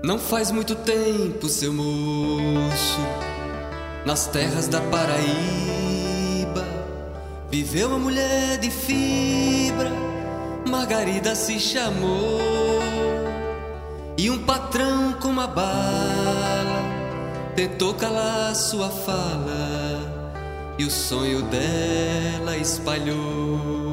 Não faz muito tempo, seu moço, nas terras da Paraíba, viveu uma mulher de fibra, Margarida se chamou. E um patrão com uma bala tentou calar sua fala, e o sonho dela espalhou.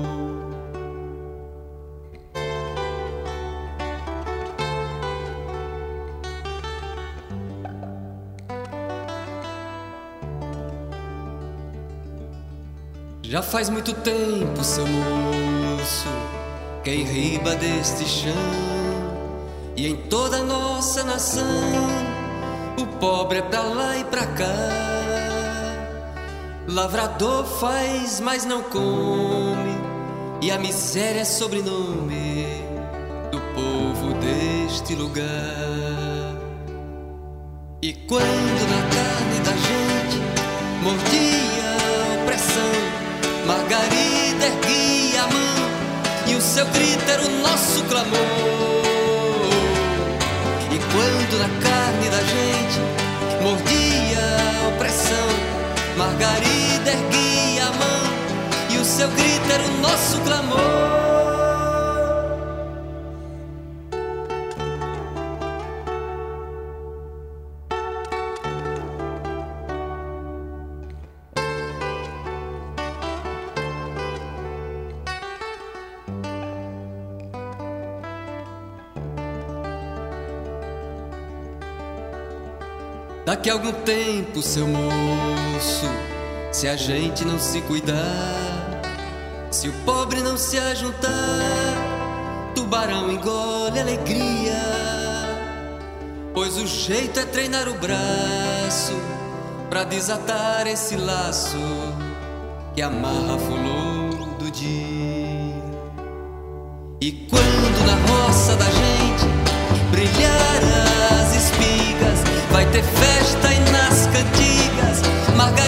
Já faz muito tempo, seu moço, que em riba deste chão e em toda a nossa nação o pobre é pra lá e pra cá. Lavrador faz, mas não come, e a miséria é sobrenome do povo deste lugar. E quando na carne da gente mordia a opressão, Margarida erguia a mão e o seu grito era o nosso clamor. E quando na carne da gente mordia a opressão, Margarida erguia a mão e o seu grito era o nosso clamor. Daqui a algum tempo, seu moço, se a gente não se cuidar, se o pobre não se ajuntar, tubarão engole alegria. Pois o jeito é treinar o braço pra desatar esse laço que amarra a flor do dia. E quando na roça da gente brilhar as espigas, vai ter festa e nas cantigas